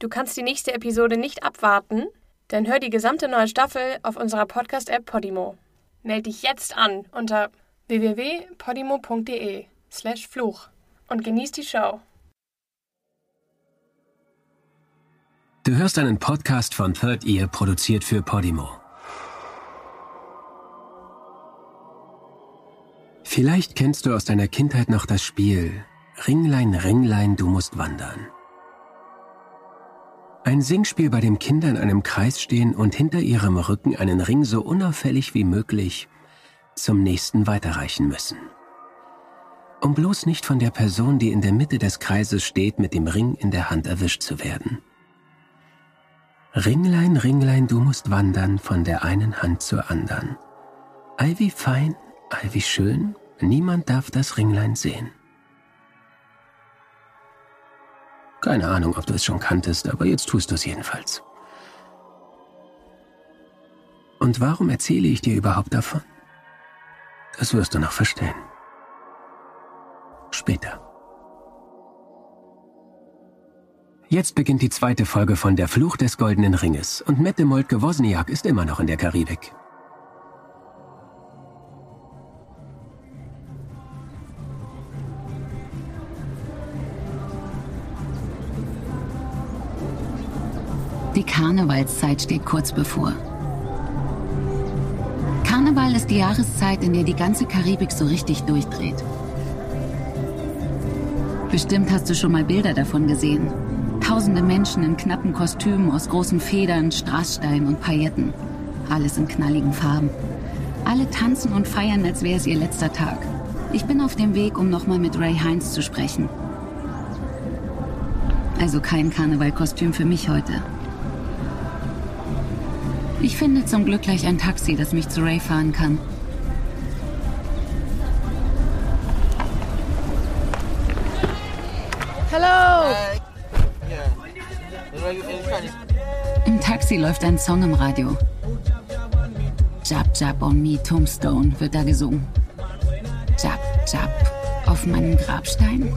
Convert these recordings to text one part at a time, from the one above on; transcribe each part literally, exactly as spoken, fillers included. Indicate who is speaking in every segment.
Speaker 1: Du kannst die nächste Episode nicht abwarten? Dann hör die gesamte neue Staffel auf unserer Podcast-App Podimo. Meld dich jetzt an unter w w w punkt podimo punkt d e slash Fluch und genieß die Show.
Speaker 2: Du hörst einen Podcast von Third Ear, produziert für Podimo. Vielleicht kennst du aus deiner Kindheit noch das Spiel Ringlein, Ringlein, du musst wandern. Ein Singspiel, bei dem Kinder in einem Kreis stehen und hinter ihrem Rücken einen Ring so unauffällig wie möglich zum nächsten weiterreichen müssen. Um bloß nicht von der Person, die in der Mitte des Kreises steht, mit dem Ring in der Hand erwischt zu werden. Ringlein, Ringlein, du musst wandern von der einen Hand zur anderen. Ei wie fein, ei wie schön, niemand darf das Ringlein sehen. Keine Ahnung, ob du es schon kanntest, aber jetzt tust du es jedenfalls. Und warum erzähle ich dir überhaupt davon? Das wirst du noch verstehen. Später. Jetzt beginnt die zweite Folge von Der Fluch des Goldenen Ringes und Mette Moltke-Wozniak ist immer noch in der Karibik.
Speaker 3: Die Karnevalszeit steht kurz bevor. Karneval ist die Jahreszeit, in der die ganze Karibik so richtig durchdreht. Bestimmt hast du schon mal Bilder davon gesehen. Tausende Menschen in knappen Kostümen aus großen Federn, Strasssteinen und Pailletten. Alles in knalligen Farben. Alle tanzen und feiern, als wäre es ihr letzter Tag. Ich bin auf dem Weg, um nochmal mit Ray Hines zu sprechen. Also kein Karnevalkostüm für mich heute. Ich finde zum Glück gleich ein Taxi, das mich zu Ray fahren kann.
Speaker 1: Hello!
Speaker 3: Im Taxi läuft ein Song im Radio. Jab, Jab on me, Tombstone wird da gesungen. Jab, Jab auf meinem Grabstein.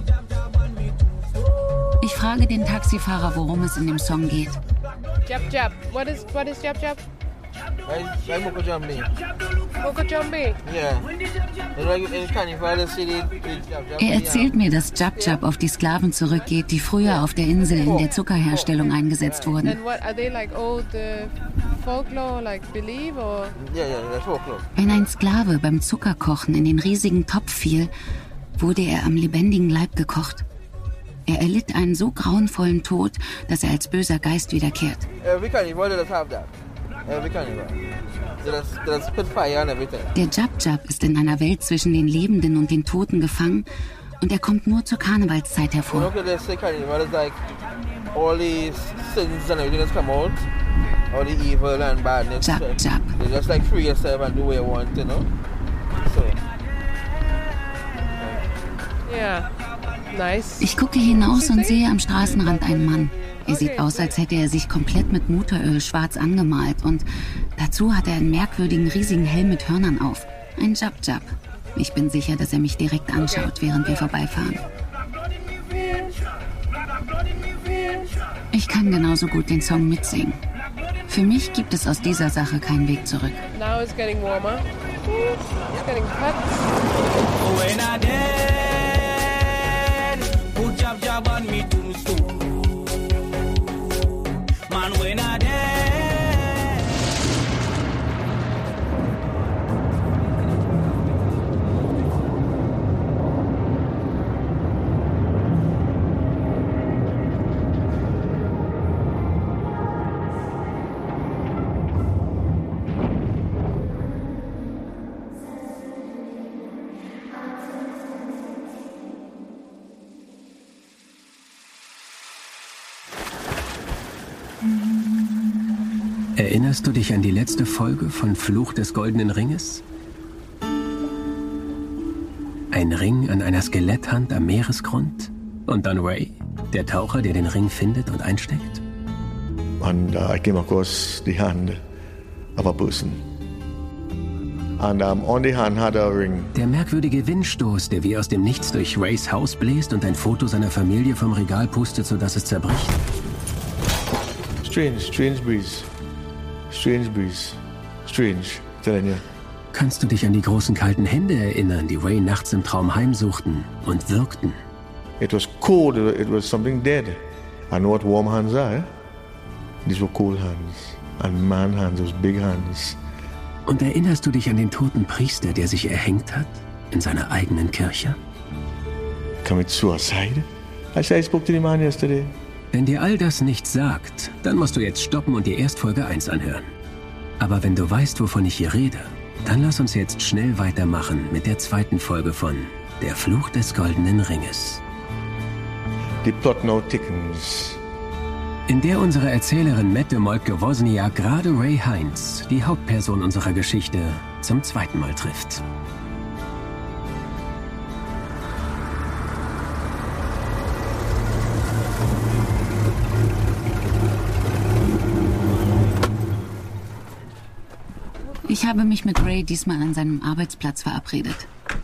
Speaker 3: Ich frage den Taxifahrer, worum es in dem Song geht.
Speaker 1: Jab, Jab. What is, what is Jab, Jab?
Speaker 4: Like Moko Jambi.
Speaker 1: Moko Jambi?
Speaker 4: Yeah. In Carnival, the city,
Speaker 3: Er erzählt mir, dass Jab Jab auf die Sklaven zurückgeht, die früher auf der Insel in der Zuckerherstellung eingesetzt wurden.
Speaker 1: And what, are they like old uh, folklore, like belief or?
Speaker 4: Yeah, yeah, that's folklore.
Speaker 3: Wenn ein Sklave beim Zuckerkochen in den riesigen Topf fiel, wurde er am lebendigen Leib gekocht. Er erlitt einen so grauenvollen Tod, dass er als böser Geist wiederkehrt.
Speaker 4: Every carnival does have that. Every carnival. There's, there's put fire and everything.
Speaker 3: Der Jab Jab ist in einer Welt zwischen den Lebenden und den Toten gefangen und er kommt nur zur Karnevalszeit hervor.
Speaker 4: Okay, they say carnival is like all these sins and everything that's come out, all the evil and badness.
Speaker 3: Jab Jab.
Speaker 4: You just like free yourself and do what you want, you know. So.
Speaker 1: Yeah. Nice.
Speaker 3: Ich gucke hinaus und sehe am Straßenrand einen Mann. Er sieht aus, als hätte er sich komplett mit Motoröl schwarz angemalt und dazu hat er einen merkwürdigen riesigen Helm mit Hörnern auf. Ein Jab Jab. Ich bin sicher, dass er mich direkt anschaut, während wir vorbeifahren. Ich kann genauso gut den Song mitsingen. Für mich gibt es aus dieser Sache keinen Weg zurück.
Speaker 1: Now it's getting warmer. It's getting hot.
Speaker 5: Jab jab on me tombstone. Man when I dead.
Speaker 2: Erinnerst du dich an die letzte Folge von Fluch des Goldenen Ringes? Ein Ring an einer Skeletthand am Meeresgrund und dann Ray, der Taucher, der den Ring findet und einsteckt?
Speaker 6: And uh, I came across the hand of a person. And um, on the hand had a ring.
Speaker 2: Der merkwürdige Windstoß, der wie aus dem Nichts durch Rays Haus bläst und ein Foto seiner Familie vom Regal pustet, sodass es zerbricht.
Speaker 6: strange, strange breeze. Strange breeze. Strange, telling you.
Speaker 2: Kannst du dich an die großen kalten Hände erinnern, die Ray nachts im Traum heimsuchten und wirkten?
Speaker 6: It was cold, it was something dead. I know what warm hands are, eh? These were cold hands. And man hands, those big hands.
Speaker 2: Und erinnerst du dich an den toten Priester, der sich erhängt hat? In seiner eigenen Kirche?
Speaker 6: Commit suicide? I said I spoke to the man yesterday.
Speaker 2: Wenn dir all das nichts sagt, dann musst du jetzt stoppen und dir erst Folge eins anhören. Aber wenn du weißt, wovon ich hier rede, dann lass uns jetzt schnell weitermachen mit der zweiten Folge von Der Fluch des Goldenen Ringes.
Speaker 6: The plot now thickens.
Speaker 2: In der unsere Erzählerin Mette Moltke-Wozniak gerade Ray Hines, die Hauptperson unserer Geschichte, zum zweiten Mal trifft.
Speaker 3: Ich habe mich mit Ray diesmal an seinem Arbeitsplatz verabredet.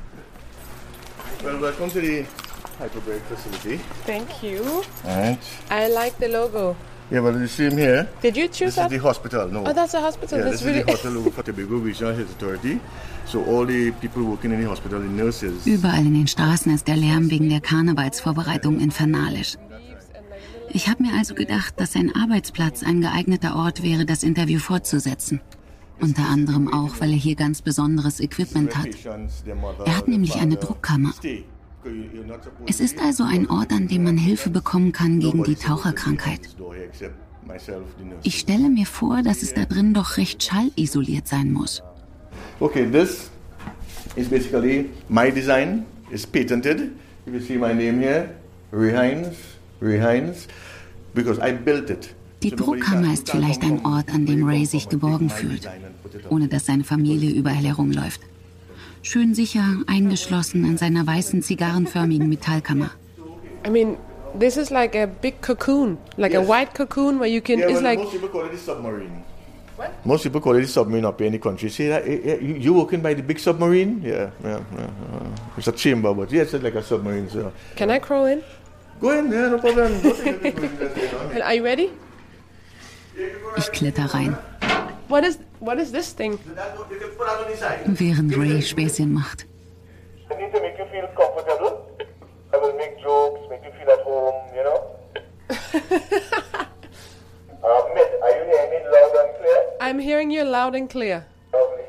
Speaker 6: Well, welcome to the hyperbaric facility.
Speaker 7: Thank you.
Speaker 6: Alright.
Speaker 7: I like the logo.
Speaker 6: Yeah, well, you see him here.
Speaker 7: Did you choose
Speaker 6: This
Speaker 7: that?
Speaker 6: is the hospital, no.
Speaker 7: Oh, that's a hospital.
Speaker 6: Yeah,
Speaker 7: that's
Speaker 6: this
Speaker 7: really...
Speaker 6: is the hospital logo for Tobago Regional Health Authority. So all the people working in the hospital, the nurses.
Speaker 3: Überall in den Straßen ist der Lärm wegen der Karnevalsvorbereitung infernalisch. Ich habe mir also gedacht, dass sein Arbeitsplatz ein geeigneter Ort wäre, das Interview fortzusetzen. Unter anderem auch, weil er hier ganz besonderes Equipment hat. Er hat nämlich eine Druckkammer. Es ist also ein Ort, an dem man Hilfe bekommen kann gegen die Taucherkrankheit. Ich stelle mir vor, dass es da drin doch recht schallisoliert sein muss.
Speaker 6: Okay, this is basically my design. It's patented. You will see my name here, Ray Hines, Ray Hines, because I built it.
Speaker 3: Die Druckkammer ist vielleicht ein Ort, an dem Ray sich geborgen fühlt, ohne dass seine Familie überall herumläuft. Schön sicher, eingeschlossen in seiner weißen, zigarrenförmigen Metallkammer.
Speaker 7: I mean, this is like a big cocoon, like
Speaker 6: Yes.
Speaker 7: a white cocoon where you can.
Speaker 6: Yeah,
Speaker 7: it's
Speaker 6: well,
Speaker 7: like.
Speaker 6: most people call it a submarine. What? Most people call it a submarine up here in the country. See that? eh, eh, You you working by the big submarine? Yeah, yeah, yeah. uh, It's a chamber, but yeah, it's like a submarine. So
Speaker 7: Can I crawl in?
Speaker 6: go in, yeah, no problem. Go to the submarine, that's it, huh?
Speaker 7: Are you ready?
Speaker 3: Ich kletter rein,
Speaker 7: What is what is this thing?
Speaker 6: That- you can put that on the side.
Speaker 3: während Ray Späßchen macht.
Speaker 6: I need to make you feel comfortable. I will make jokes, make you feel at home, you know. uh, Miss, are you hearing me loud and clear?
Speaker 7: I'm hearing you loud and clear.
Speaker 6: Lovely.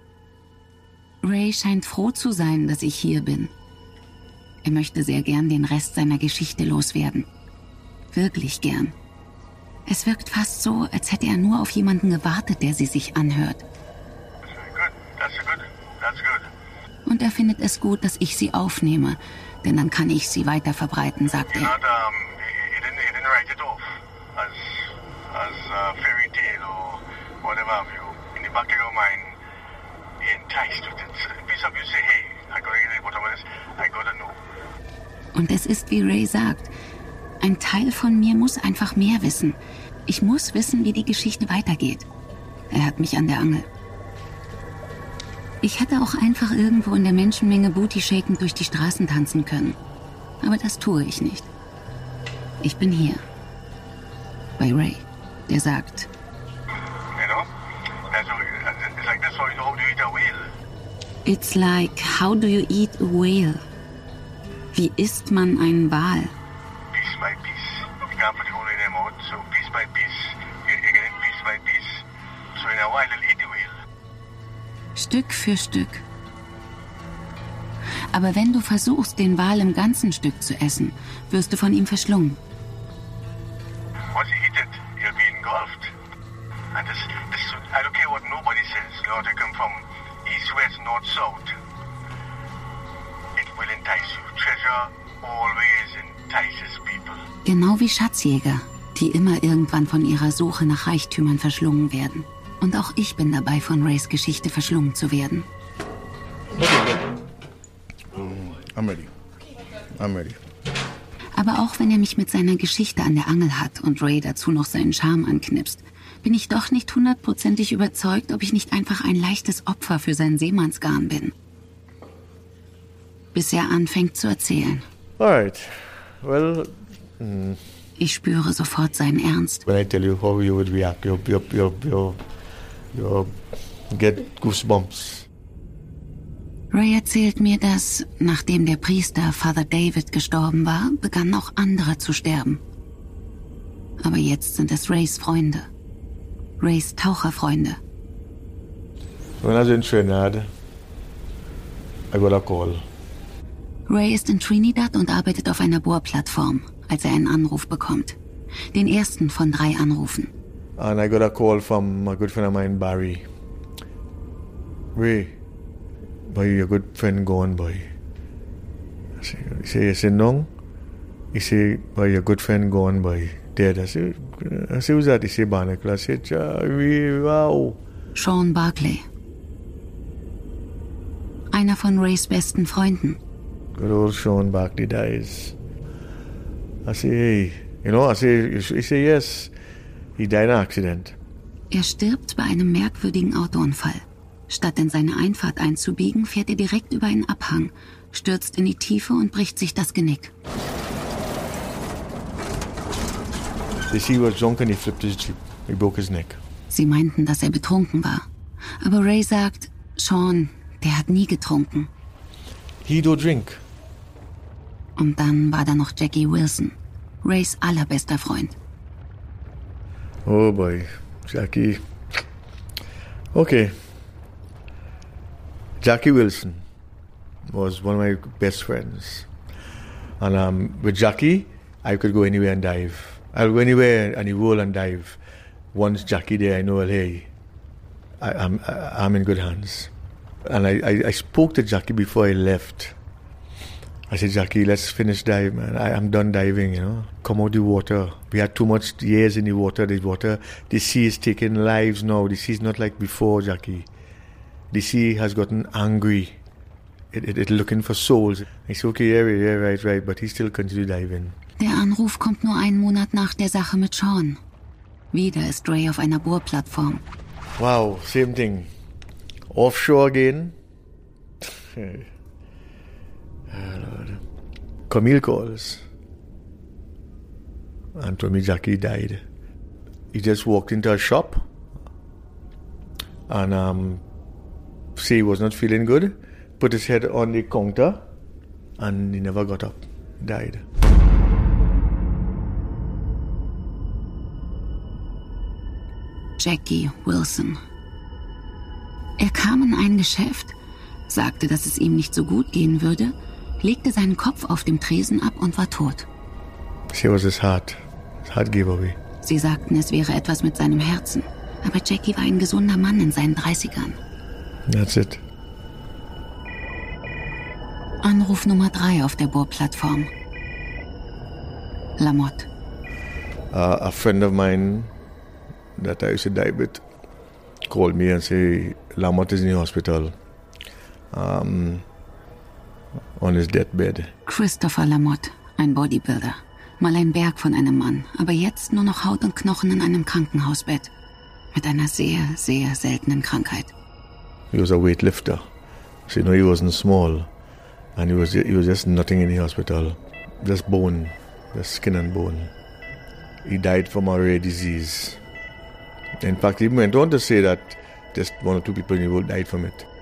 Speaker 3: Ray scheint froh zu sein, dass ich hier bin. Er möchte sehr gern den Rest seiner Geschichte loswerden. Wirklich gern. Es wirkt fast so, als hätte er nur auf jemanden gewartet, der sie sich anhört.
Speaker 6: Good. That's good. That's good.
Speaker 3: Und er findet es gut, dass ich sie aufnehme, denn dann kann ich sie weiter verbreiten, sagt
Speaker 6: You're
Speaker 3: er.
Speaker 6: not, um, you didn't, you didn't write it off as, as a fairy tale or whatever have you. In the back of your mind, you're enticed with it. So the piece of you say, hey, I gotta get to the bottom of this, I gotta know.
Speaker 3: Und es ist, wie Ray sagt, ein Teil von mir muss einfach mehr wissen. Ich muss wissen, wie die Geschichte weitergeht. Er hat mich an der Angel. Ich hätte auch einfach irgendwo in der Menschenmenge booty-shakend durch die Straßen tanzen können. Aber das tue ich nicht. Ich bin hier. Bei Ray, der sagt,
Speaker 6: You know? That's how, it's like this how you, how do you eat a whale.
Speaker 3: It's like, how do you eat a whale? Wie isst man einen Wal?
Speaker 6: Piece by piece. You can't put the whole in them out, so piece by piece. You, you get it piece by piece. So in a while you'll eat the whale.
Speaker 3: Stück für Stück. Aber wenn du versuchst, den Wal im ganzen Stück zu essen, wirst du von ihm verschlungen.
Speaker 6: Once you eat it, you'll be engulfed. And this, this, I don't care what nobody says. You know, they come from east, west, north, south. It will entice you. Treasure always entices people.
Speaker 3: Genau wie Schatzjäger, die immer irgendwann von ihrer Suche nach Reichtümern verschlungen werden. Und auch ich bin dabei, von Rays Geschichte verschlungen zu werden.
Speaker 6: I'm ready. I'm ready.
Speaker 3: Aber auch wenn er mich mit seiner Geschichte an der Angel hat und Ray dazu noch seinen Charme anknipst, bin ich doch nicht hundertprozentig überzeugt, ob ich nicht einfach ein leichtes Opfer für sein Seemannsgarn bin. Bis er anfängt zu erzählen.
Speaker 6: All right. Well, mm,
Speaker 3: Ich spüre sofort seinen Ernst.
Speaker 8: When I tell you how you would react, you you you you you get goosebumps.
Speaker 3: Ray erzählt mir, dass, nachdem der Priester Father David gestorben war, begannen auch andere zu sterben. Aber jetzt sind es Rays Freunde. Rays Taucherfreunde.
Speaker 8: When I was in Trinidad, I got a call.
Speaker 3: Ray ist in Trinidad und arbeitet auf einer Bohrplattform, als er einen Anruf bekommt. Den ersten von drei Anrufen.
Speaker 8: And I got a call from a good friend of mine, Barry. Ray, boy, your good friend gone, boy. I say, he say, I say, no. He say, boy, your good friend gone, boy. Dead. I say, I say, who's that? He say, Barnacle. I say, Ray, wow.
Speaker 3: Sean Barclay. Einer von Rays besten Freunden.
Speaker 8: Good old Sean Barclay dies. I say, hey, you know, I say, he say, yes, he died in an accident.
Speaker 3: Er stirbt bei einem merkwürdigen Autounfall. Statt in seine Einfahrt einzubiegen, fährt er direkt über einen Abhang, stürzt in die Tiefe und bricht sich das Genick.
Speaker 8: They see he was drunk and he flipped his jeep. He broke his neck.
Speaker 3: Sie meinten, dass er betrunken war. Aber Ray sagt, Sean, der hat nie getrunken.
Speaker 8: He don't drink.
Speaker 3: Und dann war da noch Jackie Wilson, Rays allerbester Freund.
Speaker 8: Oh boy, Jackie. Okay. Jackie Wilson was one of my best friends. And um, with Jackie, I could go anywhere and dive. I'll go anywhere and roll and dive. Once Jackie there, I know, hey, I, I'm, I, I'm in good hands. And I, I, I spoke to Jackie before I left. I said, Jackie, let's finish dive, man. I, I'm done diving, you know. Come out the water. We had too much years in the water. The water, the sea is taking lives now. The sea is not like before, Jackie. The sea has gotten angry. It, it, it's looking for souls. I said, okay, yeah, yeah, right, right. But he still continued diving.
Speaker 3: Der Anruf kommt nur einen Monat nach der Sache mit Sean. Wieder ist Ray auf einer Bohrplattform.
Speaker 8: Wow, same thing. Offshore again. Oh, Lord. Camille calls and told me Jackie died. He just walked into a shop and um, say he was not feeling good, put his head on the counter and he never got up. He died.
Speaker 3: Jackie Wilson. Er kam in ein Geschäft, sagte, dass es ihm nicht so gut gehen würde, legte seinen Kopf auf dem Tresen ab und war tot.
Speaker 8: She was his heart. His heart gave away.
Speaker 3: Sie sagten, es wäre etwas mit seinem Herzen. Aber Jackie war ein gesunder Mann in seinen dreißigern.
Speaker 8: That's it.
Speaker 3: Anruf Nummer drei auf der Bohrplattform. Lamotte.
Speaker 8: Uh, a friend of mine that I used to dive with called me and say Lamotte is in the hospital. Um, on his deathbed.
Speaker 3: Christopher Lamotte, ein Bodybuilder. Mal ein Berg von einem Mann, aber jetzt nur noch Haut und Knochen in einem Krankenhausbett. Mit einer sehr, sehr seltenen Krankheit.
Speaker 8: He was a weightlifter. So, you know, he wasn't small. And he was, he was just nothing in the hospital. Just bone, just skin and bone. He died from a rare disease. In fact, he went on to say that just one or two people in the world died from it.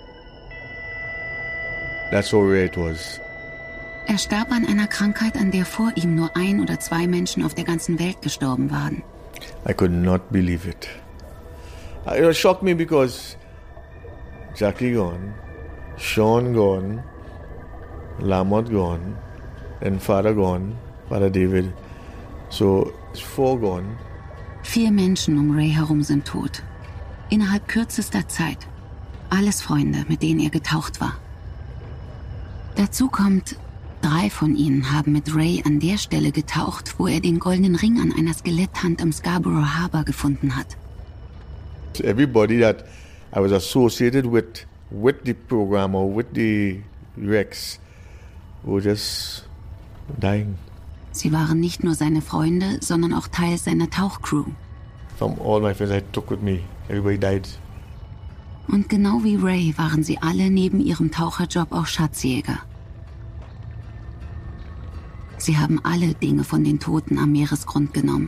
Speaker 8: That's how rare it was.
Speaker 3: Er starb an einer Krankheit, an der vor ihm nur ein oder zwei Menschen auf der ganzen Welt gestorben waren.
Speaker 8: I could not believe it. It shocked me because Jackie gone, Sean gone, Lamotte gone, and Father gone, Father David. So it's four gone.
Speaker 3: Vier Menschen um Ray herum sind tot. Innerhalb kürzester Zeit. Alles Freunde, mit denen er getaucht war. Dazu kommt, drei von ihnen haben mit Ray an der Stelle getaucht, wo er den goldenen Ring an einer Skeletthand im Scarborough Harbor gefunden hat.
Speaker 8: Everybody that I was associated with, with the program or with the wrecks, were just dying.
Speaker 3: Sie waren nicht nur seine Freunde, sondern auch Teil seiner Tauchcrew.
Speaker 8: From all my friends I took with me, everybody died.
Speaker 3: Und genau wie Ray waren sie alle neben ihrem Taucherjob auch Schatzjäger. Sie haben alle Dinge von den Toten am Meeresgrund genommen.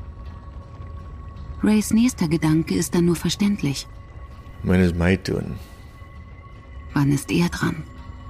Speaker 3: Rays nächster Gedanke ist dann nur verständlich.
Speaker 8: When is my turn?
Speaker 3: Wann ist er dran?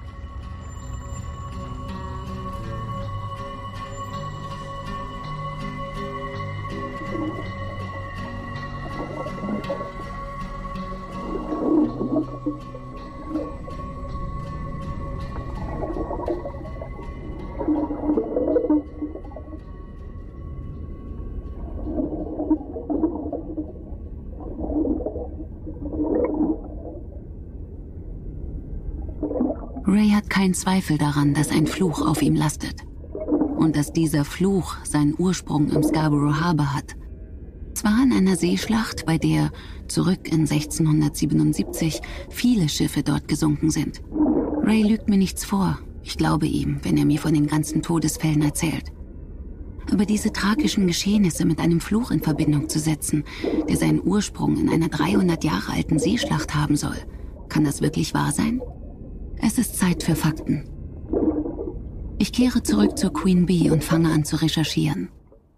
Speaker 3: Ray hat keinen Zweifel daran, dass ein Fluch auf ihm lastet. Und dass dieser Fluch seinen Ursprung im Scarborough Harbor hat. Zwar in einer Seeschlacht, bei der, zurück in sechzehnhundertsiebenundsiebzig, viele Schiffe dort gesunken sind. Ray lügt mir nichts vor. Ich glaube ihm, wenn er mir von den ganzen Todesfällen erzählt. Aber diese tragischen Geschehnisse mit einem Fluch in Verbindung zu setzen, der seinen Ursprung in einer dreihundert Jahre alten Seeschlacht haben soll, kann das wirklich wahr sein? Es ist Zeit für Fakten. Ich kehre zurück zur Queen Bee und fange an zu recherchieren.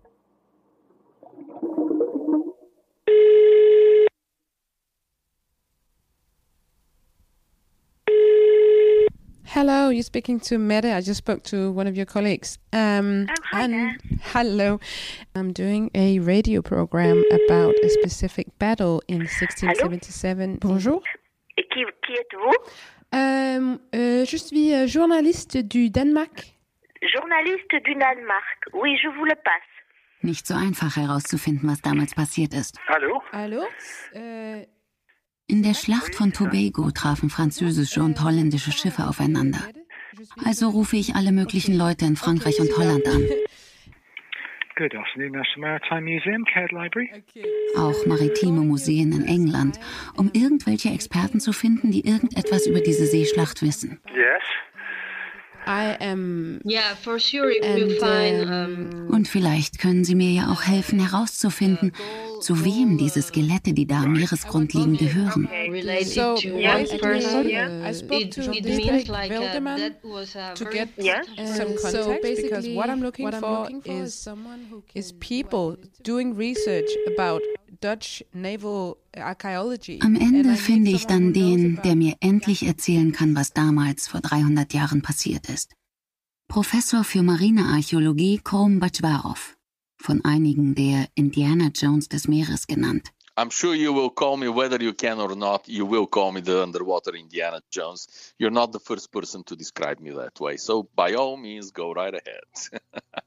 Speaker 7: Hello, you're speaking to Mette. I just spoke to one of your colleagues. Um,
Speaker 9: oh, hi
Speaker 7: and
Speaker 9: there.
Speaker 7: Hello. I'm doing a radio program about a specific battle in sixteen seventy-seven.
Speaker 9: Allô?
Speaker 7: Bonjour.
Speaker 9: Et qui, qui êtes-vous?
Speaker 7: Euh, euh, je suis euh, journaliste du Danemark.
Speaker 9: Journaliste du Danemark. Oui, je vous le passe.
Speaker 3: Nicht so einfach herauszufinden, was damals passiert ist.
Speaker 6: Hallo?
Speaker 7: Hallo? Äh,
Speaker 3: In der Schlacht von Tobago trafen französische und holländische Schiffe aufeinander. Also rufe ich alle möglichen Leute in Frankreich und Holland an.
Speaker 10: Good afternoon, National Maritime Museum, Caird Library.
Speaker 3: Auch maritime Museen in England, um irgendwelche Experten zu finden, die irgendetwas über diese Seeschlacht wissen.
Speaker 6: Yes.
Speaker 7: I am.
Speaker 11: Yeah, for sure you will find. Um,
Speaker 3: Und vielleicht können Sie mir ja auch helfen, herauszufinden, zu wem diese Skelette, die da am Meeresgrund liegen, gehören.
Speaker 11: related
Speaker 7: So,
Speaker 11: to
Speaker 7: yeah,
Speaker 11: one person.
Speaker 7: uh, I spoke
Speaker 11: It,
Speaker 7: to
Speaker 11: it
Speaker 7: this
Speaker 11: means
Speaker 7: guy,
Speaker 11: like uh,
Speaker 7: Wilderman,
Speaker 11: that was a
Speaker 7: to
Speaker 11: very
Speaker 7: get
Speaker 9: Yes.
Speaker 7: uh, some context,
Speaker 12: so
Speaker 7: because
Speaker 12: basically
Speaker 7: what I'm looking
Speaker 12: what I'm
Speaker 7: for
Speaker 12: looking for
Speaker 7: is
Speaker 12: is someone who can
Speaker 7: is people doing research about Dutch naval archaeology.
Speaker 3: Am
Speaker 7: And I
Speaker 3: Ende
Speaker 7: need
Speaker 3: finde ich
Speaker 7: someone
Speaker 3: dann
Speaker 7: who knows
Speaker 3: den,
Speaker 7: about
Speaker 3: der mir endlich erzählen kann, was damals vor dreihundert Jahren passiert ist. Professor für Marinearchäologie Krom Bajvarov, von einigen der Indiana Jones des Meeres genannt.
Speaker 13: I'm sure you will call me whether you can or not. You will call me the underwater Indiana Jones. You're not the first person to describe me that way. So by all means, go right ahead.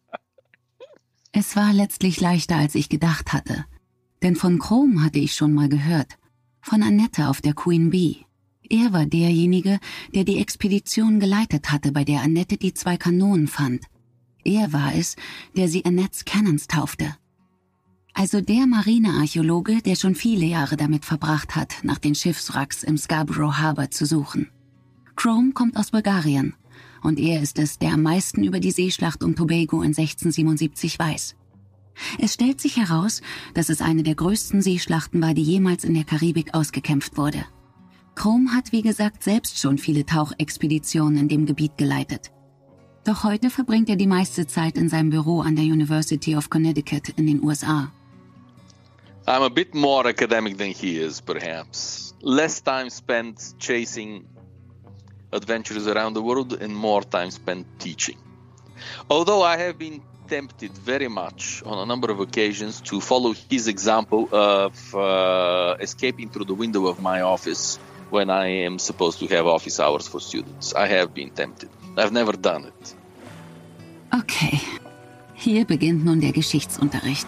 Speaker 3: Es war letztlich leichter, als ich gedacht hatte. Denn von Krom hatte ich schon mal gehört. Von Annette auf der Queen Bee. Er war derjenige, der die Expedition geleitet hatte, bei der Annette die zwei Kanonen fand. Er war es, der sie Annettes Cannons taufte. Also der Marinearchäologe, der schon viele Jahre damit verbracht hat, nach den Schiffswracks im Scarborough Harbor zu suchen. Krom kommt aus Bulgarien und er ist es, der am meisten über die Seeschlacht um Tobago in sechzehnhundertsiebenundsiebzig weiß. Es stellt sich heraus, dass es eine der größten Seeschlachten war, die jemals in der Karibik ausgekämpft wurde. Krom hat, wie gesagt, selbst schon viele Tauchexpeditionen in dem Gebiet geleitet. Doch heute verbringt er die meiste Zeit in seinem Büro an der University of Connecticut in den U S A.
Speaker 13: I'm a bit more academic than he is, perhaps. Less time spent chasing adventures around the world and more time spent teaching. Although I have been tempted very much on a number of occasions to follow his example of uh, escaping through the window of my office when I am supposed to have office hours for students. I have been tempted. I've never done it.
Speaker 3: Okay, hier beginnt nun der Geschichtsunterricht.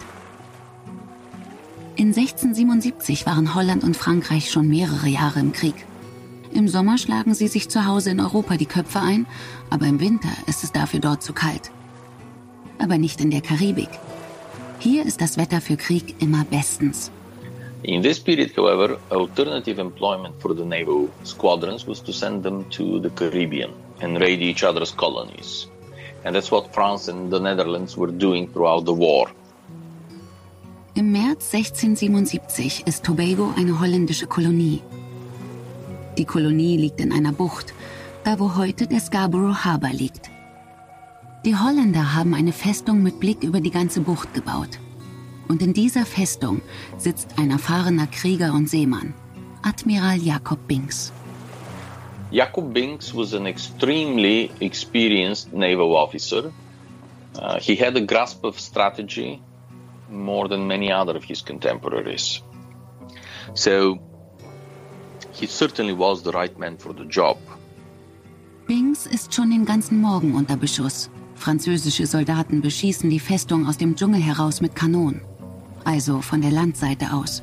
Speaker 3: In sechzehnhundertsiebenundsiebzig waren Holland und Frankreich schon mehrere Jahre im Krieg. Im Sommer schlagen sie sich zu Hause in Europa die Köpfe ein, aber im Winter ist es dafür dort zu kalt. Aber nicht in der Karibik. Hier ist das Wetter für Krieg immer bestens.
Speaker 14: In this period, however, alternative employment for the naval squadrons was to send them to the Caribbean and raid each other's colonies. And that's what France and the Netherlands were doing throughout the war.
Speaker 3: Im März sechzehnhundertsiebenundsiebzig ist Tobago eine holländische Kolonie. Die Kolonie liegt in einer Bucht, da wo heute der Scarborough Harbor liegt. Die Holländer haben eine Festung mit Blick über die ganze Bucht gebaut. Und in dieser Festung sitzt ein erfahrener Krieger und Seemann, Admiral Jacob Binks.
Speaker 14: Jacob Binks was an extremely experienced naval officer. Uh, he had a grasp of strategy more than many other of his contemporaries. So he certainly was the right man for the job.
Speaker 3: Binks ist schon den ganzen Morgen unter Beschuss. Französische Soldaten beschießen die Festung aus dem Dschungel heraus mit Kanonen, also von der Landseite aus.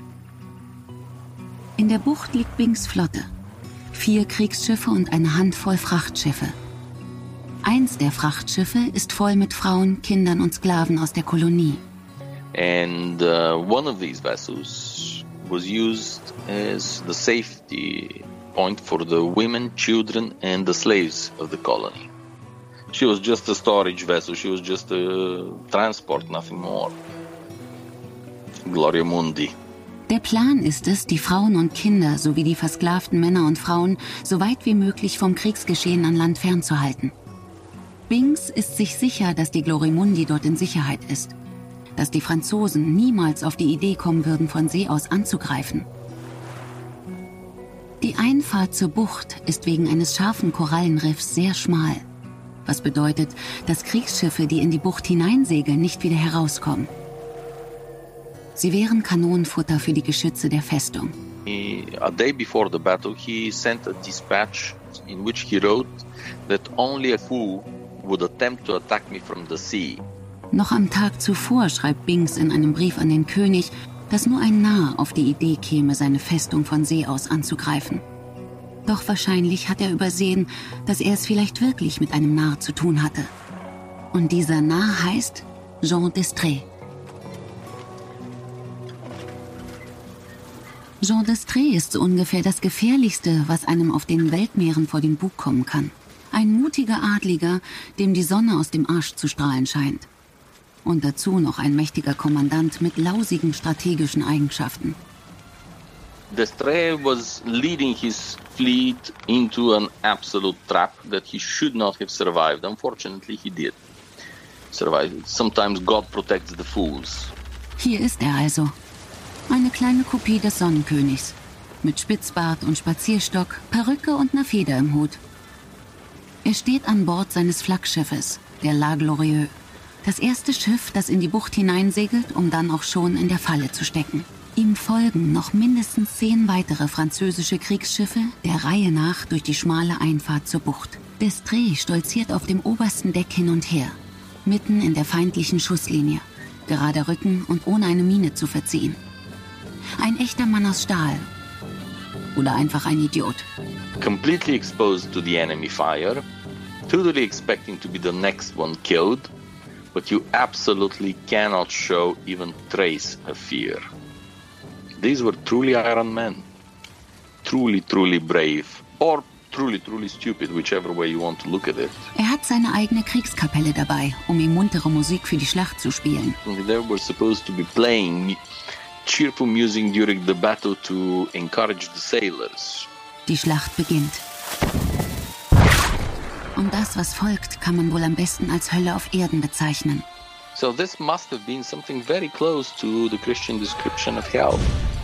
Speaker 3: In der Bucht liegt Binks Flotte. Vier Kriegsschiffe und eine Handvoll Frachtschiffe. Eins der Frachtschiffe ist voll mit Frauen, Kindern und Sklaven aus der Kolonie.
Speaker 14: And uh, one of these vessels was used as the safety point for the women, children and the slaves of the colony. She was just a storage vessel, she was just a transport, nothing more. Gloria Mundi.
Speaker 3: Der Plan ist es, die Frauen und Kinder sowie die versklavten Männer und Frauen so weit wie möglich vom Kriegsgeschehen an Land fernzuhalten. Binks ist sich sicher, dass die Glorimundi dort in Sicherheit ist, dass die Franzosen niemals auf die Idee kommen würden, von See aus anzugreifen. Die Einfahrt zur Bucht ist wegen eines scharfen Korallenriffs sehr schmal, was bedeutet, dass Kriegsschiffe, die in die Bucht hineinsegeln, nicht wieder herauskommen. Sie wären Kanonenfutter für die Geschütze der Festung.
Speaker 14: He, a day before the battle, he sent a dispatch in which he wrote that only a fool would attempt to attack me from the sea.
Speaker 3: Noch am Tag zuvor schreibt Binks in einem Brief an den König, dass nur ein Narr auf die Idee käme, seine Festung von See aus anzugreifen. Doch wahrscheinlich hat er übersehen, dass er es vielleicht wirklich mit einem Narr zu tun hatte. Und dieser Narr heißt Jean d'Estrées. Jean d'Estrées ist so ungefähr das Gefährlichste, was einem auf den Weltmeeren vor den Bug kommen kann. Ein mutiger Adliger, dem die Sonne aus dem Arsch zu strahlen scheint. Und dazu noch ein mächtiger Kommandant mit lausigen strategischen Eigenschaften.
Speaker 14: D'Estrées was leading his fleet into an absolute trap that he should not have survived. Unfortunately, he did survive. Sometimes God protects the fools.
Speaker 3: Hier ist er also. Eine kleine Kopie des Sonnenkönigs. Mit Spitzbart und Spazierstock, Perücke und einer Feder im Hut. Er steht an Bord seines Flaggschiffes, der La Glorieuse. Das erste Schiff, das in die Bucht hineinsegelt, um dann auch schon in der Falle zu stecken. Ihm folgen noch mindestens zehn weitere französische Kriegsschiffe, der Reihe nach durch die schmale Einfahrt zur Bucht. d'Estrées stolziert auf dem obersten Deck hin und her, mitten in der feindlichen Schusslinie, gerader Rücken und ohne eine Miene zu verziehen. Ein echter Mann aus Stahl. Oder einfach ein Idiot.
Speaker 14: Completely exposed to the enemy fire, totally expecting to be the next one killed, but you absolutely cannot show even trace of fear. These were truly Iron Men. Truly, truly brave. Or truly, truly stupid, whichever way you want to look at it.
Speaker 3: Er hat seine eigene Kriegskapelle dabei, um ihm muntere Musik für die Schlacht zu spielen.
Speaker 14: They were supposed to be playing cheerful music during the battle to encourage the sailors.
Speaker 3: Die Schlacht beginnt. Und das, was folgt, kann man wohl am besten als Hölle auf Erden bezeichnen.
Speaker 14: So this must have been something very close to the Christian description of hell.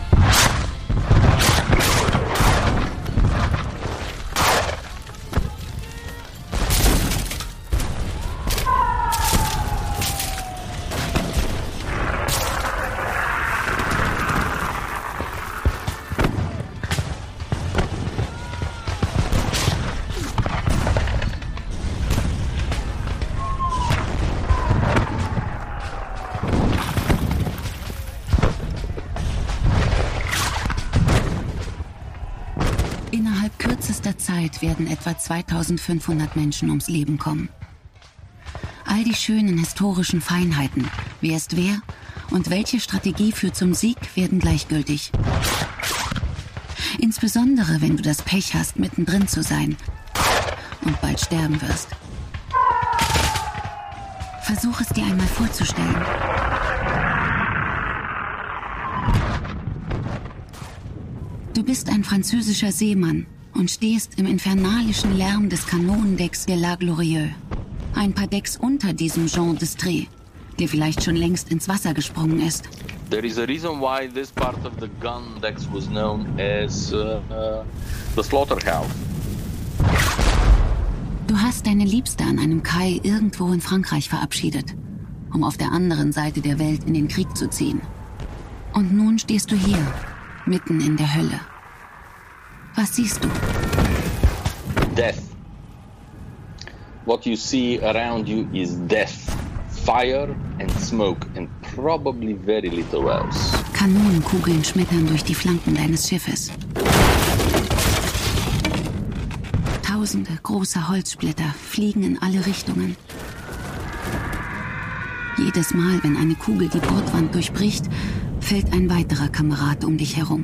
Speaker 3: Innerhalb kürzester Zeit werden etwa zweitausendfünfhundert Menschen ums Leben kommen. All die schönen historischen Feinheiten, wer ist wer und welche Strategie führt zum Sieg, werden gleichgültig. Insbesondere, wenn du das Pech hast, mittendrin zu sein und bald sterben wirst. Versuch es dir einmal vorzustellen. Du bist ein französischer Seemann und stehst im infernalischen Lärm des Kanonendecks der La Glorieuse. Ein paar Decks unter diesem Jean d'Estrée, der vielleicht schon längst ins Wasser gesprungen ist.
Speaker 14: There is a reason why this part of the gun decks was known as uh, uh, the slaughterhouse.
Speaker 3: Du hast deine Liebste an einem Kai irgendwo in Frankreich verabschiedet, um auf der anderen Seite der Welt in den Krieg zu ziehen. Und nun stehst du hier, mitten in der Hölle. Was siehst du?
Speaker 14: Death. What you see around you is death. Fire and smoke and probably very little else.
Speaker 3: Kanonenkugeln schmettern durch die Flanken deines Schiffes. Tausende großer Holzsplitter fliegen in alle Richtungen. Jedes Mal, wenn eine Kugel die Bordwand durchbricht, fällt ein weiterer Kamerad um dich herum.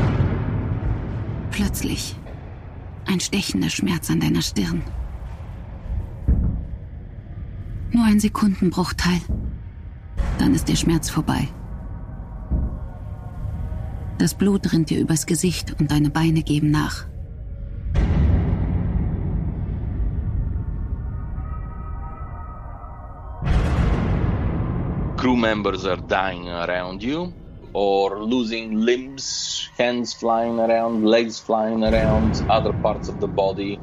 Speaker 3: Plötzlich ein stechender Schmerz an deiner Stirn. Nur ein Sekundenbruchteil. Dann ist der Schmerz vorbei. Das Blut rinnt dir übers Gesicht und deine Beine geben nach.
Speaker 14: Crew members are dying around you or losing limbs, hands flying around, legs flying around, other parts of the body.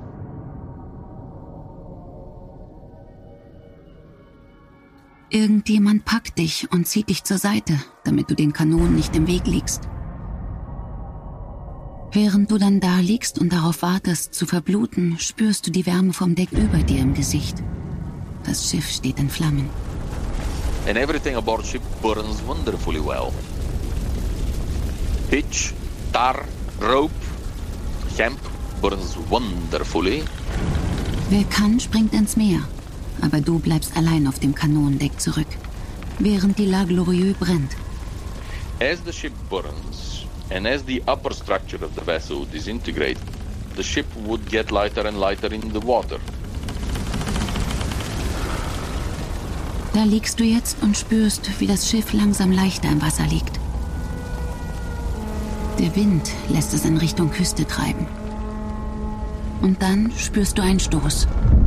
Speaker 3: Irgendjemand packt dich und zieht dich zur Seite, damit du den Kanonen nicht im Weg liegst. Während du dann da liegst und darauf wartest, zu verbluten, spürst du die Wärme vom Deck über dir im Gesicht. Das Schiff steht in Flammen.
Speaker 14: And everything aboard ship burns wonderfully well. Pitch, tar, rope, hemp burns wonderfully.
Speaker 3: Wer kann, springt ins Meer. Aber du bleibst allein auf dem Kanonendeck zurück, während die La Glorieuse brennt.
Speaker 14: As the ship burns, and as the upper structure of the vessel disintegrates, the ship would get lighter and lighter in the water.
Speaker 3: Da liegst du jetzt und spürst, wie das Schiff langsam leichter im Wasser liegt. Der Wind lässt es in Richtung Küste treiben. Und dann spürst du einen Stoß.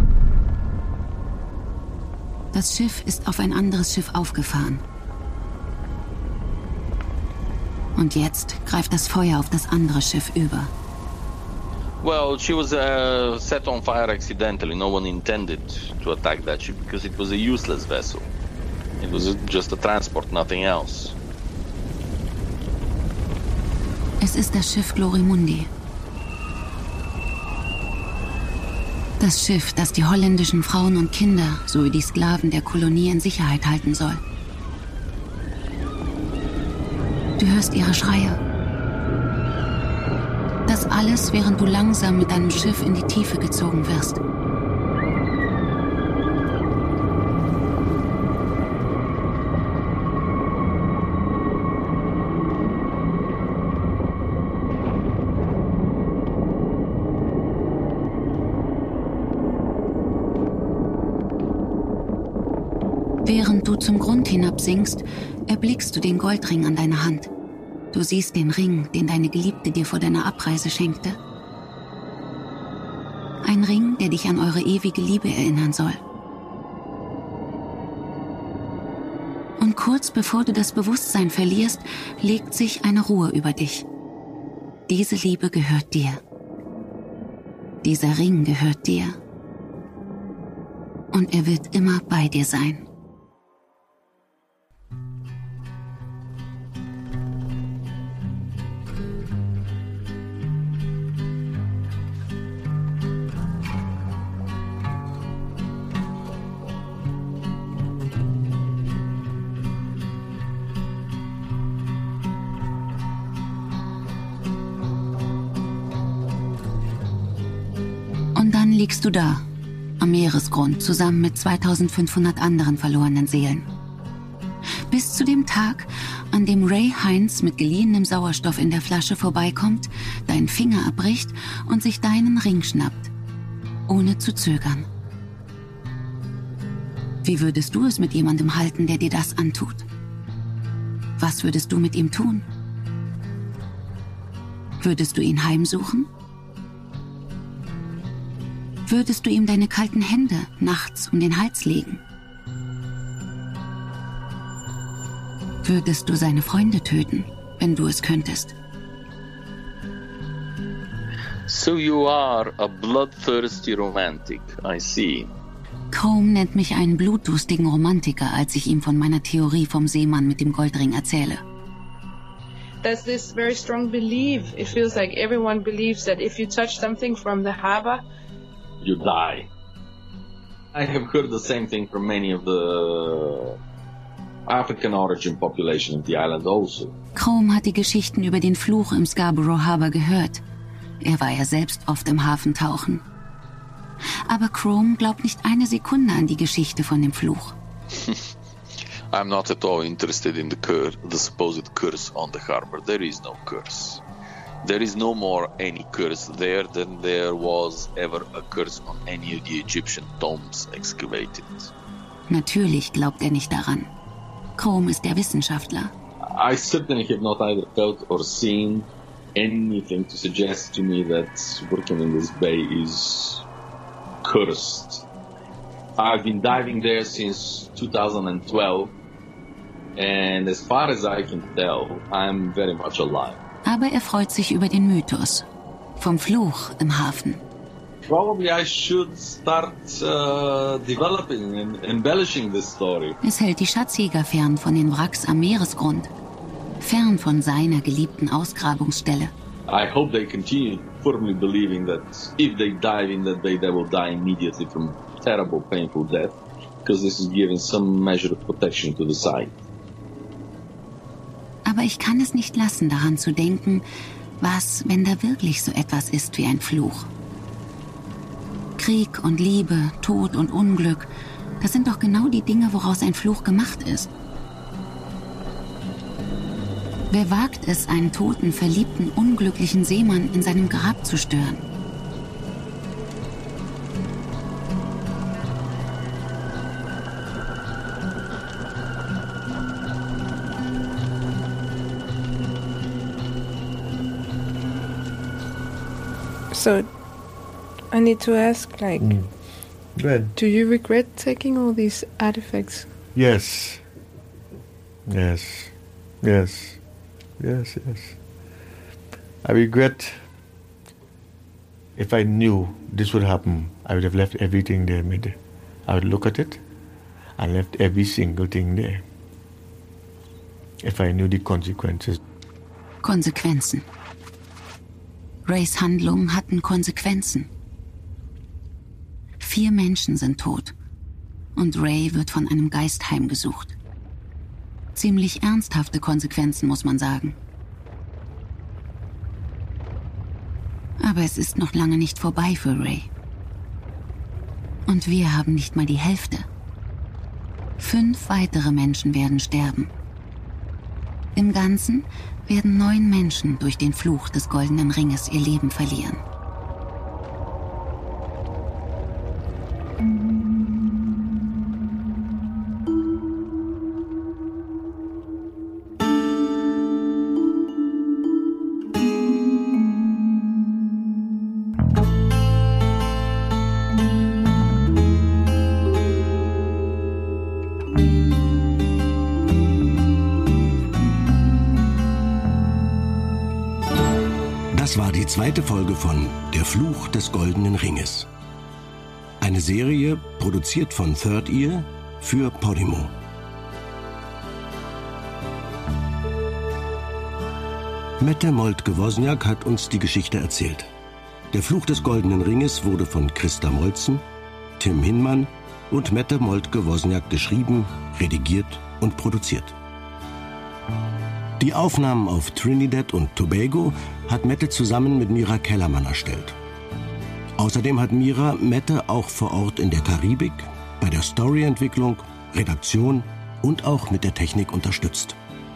Speaker 3: Das Schiff ist auf ein anderes Schiff aufgefahren. Und jetzt greift das Feuer auf das andere Schiff über.
Speaker 14: Well, she was uh, set on fire accidentally. No one intended to attack that ship because it was a useless vessel. It was just a transport, nothing else.
Speaker 3: Es ist das Schiff Glorimundi. Das Schiff, das die holländischen Frauen und Kinder sowie die Sklaven der Kolonie in Sicherheit halten soll. Du hörst ihre Schreie. Das alles, während du langsam mit deinem Schiff in die Tiefe gezogen wirst. Während du zum Grund hinabsinkst, erblickst du den Goldring an deiner Hand. Du siehst den Ring, den deine Geliebte dir vor deiner Abreise schenkte. Ein Ring, der dich an eure ewige Liebe erinnern soll. Und kurz bevor du das Bewusstsein verlierst, legt sich eine Ruhe über dich. Diese Liebe gehört dir. Dieser Ring gehört dir. Und er wird immer bei dir sein. Liegst du da, am Meeresgrund, zusammen mit zweitausendfünfhundert anderen verlorenen Seelen. Bis zu dem Tag, an dem Ray Hines mit geliehenem Sauerstoff in der Flasche vorbeikommt, deinen Finger abbricht und sich deinen Ring schnappt, ohne zu zögern. Wie würdest du es mit jemandem halten, der dir das antut? Was würdest du mit ihm tun? Würdest du ihn heimsuchen? Würdest du ihm deine kalten Hände nachts um den Hals legen? Würdest du seine Freunde töten, wenn du es könntest?
Speaker 14: So you are a bloodthirsty romantic, I see.
Speaker 3: Chrome nennt mich einen blutdurstigen Romantiker, als ich ihm von meiner Theorie vom Seemann mit dem Goldring erzähle.
Speaker 11: There's this very strong belief. It feels like everyone believes that if you touch something from the harbor,
Speaker 14: you die. I have heard the same thing from many of the African origin population of the island also.
Speaker 3: Chrome hat die Geschichten über den Fluch im Scarborough Harbor gehört. Er war ja selbst oft im Hafen tauchen. Aber Chrome glaubt nicht eine Sekunde an die Geschichte von dem Fluch.
Speaker 13: I'm not at all interested in the curse, the supposed curse on the harbor. There is no curse. There is no more any curse there than there was ever a curse on any of the Egyptian tombs excavated.
Speaker 3: Natürlich glaubt er nicht daran. Chrome ist der Wissenschaftler.
Speaker 14: I certainly have not either felt or seen anything to suggest to me that working in this bay is cursed. I've been diving there since two thousand twelve, and as far as I can tell, I'm very much alive.
Speaker 3: Aber er freut sich über den Mythos vom Fluch im Hafen.
Speaker 14: Probably I should start uh, developing and embellishing this story.
Speaker 3: Es hält die Schatzjäger fern von den Wracks am Meeresgrund, fern von seiner geliebten Ausgrabungsstelle.
Speaker 14: I hope they continue firmly believing that if they dive in that bay, they will die immediately from terrible, painful death, because this is giving some measure of protection to the site.
Speaker 3: Aber ich kann es nicht lassen, daran zu denken, was, wenn da wirklich so etwas ist wie ein Fluch. Krieg und Liebe, Tod und Unglück, das sind doch genau die Dinge, woraus ein Fluch gemacht ist. Wer wagt es, einen toten, verliebten, unglücklichen Seemann in seinem Grab zu stören?
Speaker 7: So, I need to ask, like,
Speaker 8: Mm. Well,
Speaker 7: do you regret taking all these artifacts?
Speaker 8: yes. Yes. Yes. Yes, yes. I regret, if I knew this would happen, I would have left everything there. Made. I would look at it and left every single thing there. If I knew the consequences.
Speaker 3: Konsequenzen. Rays Handlungen hatten Konsequenzen. Vier Menschen sind tot und Ray wird von einem Geist heimgesucht. Ziemlich ernsthafte Konsequenzen, muss man sagen. Aber es ist noch lange nicht vorbei für Ray. Und wir haben nicht mal die Hälfte. Fünf weitere Menschen werden sterben. Im Ganzen werden neun Menschen durch den Fluch des Goldenen Ringes ihr Leben verlieren.
Speaker 12: Das war die zweite Folge von Der Fluch des Goldenen Ringes. Eine Serie, produziert von Third Ear für Podimo. Mette Moltke-Wozniak hat uns die Geschichte erzählt. Der Fluch des Goldenen Ringes wurde von Christa Molzen, Tim Hinmann und Mette Moltke-Wozniak geschrieben, redigiert und produziert. Die Aufnahmen auf Trinidad und Tobago hat Mette zusammen mit Mira Kellermann erstellt. Außerdem hat Mira Mette auch vor Ort in der Karibik bei der Storyentwicklung, Redaktion und auch mit der Technik unterstützt.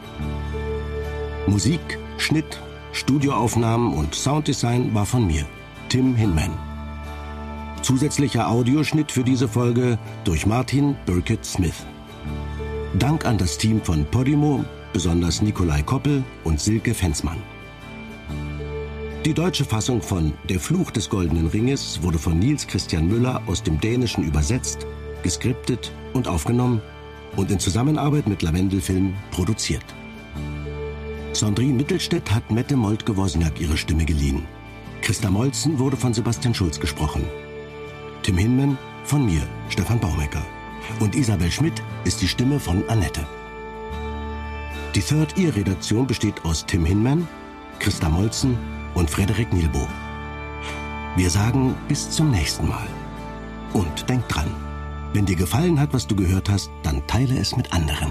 Speaker 12: Musik, Schnitt, Studioaufnahmen und Sounddesign war von mir, Tim Hinman. Zusätzlicher Audioschnitt für diese Folge durch Martin Burkett-Smith. Dank an das Team von Podimo, besonders Nikolai Koppel und Silke Fensmann. Die deutsche Fassung von Der Fluch des Goldenen Ringes wurde von Nils Christian Müller aus dem Dänischen übersetzt, geskriptet und aufgenommen und in Zusammenarbeit mit Lavendel-Film produziert. Sandrine Mittelstädt hat Mette Moltke-Wozniak ihre Stimme geliehen. Christa Molzen wurde von Sebastian Schulz gesprochen. Tim Hinman von mir, Stefan Baumecker. Und Isabel Schmidt ist die Stimme von Annette. Die Third Ear-Redaktion besteht aus Tim Hinman, Christa Molzen und Frederik Nielbo. Wir sagen bis zum nächsten Mal. Und denk dran, wenn dir gefallen hat, was du gehört hast, dann teile es mit anderen.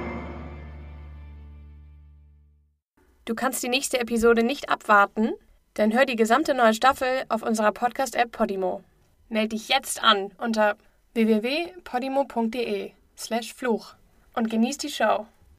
Speaker 1: Du kannst die nächste Episode nicht abwarten? Dann hör die gesamte neue Staffel auf unserer Podcast-App Podimo. Meld dich jetzt an unter w w w punkt podimo punkt de slash Fluch und genieß die Show.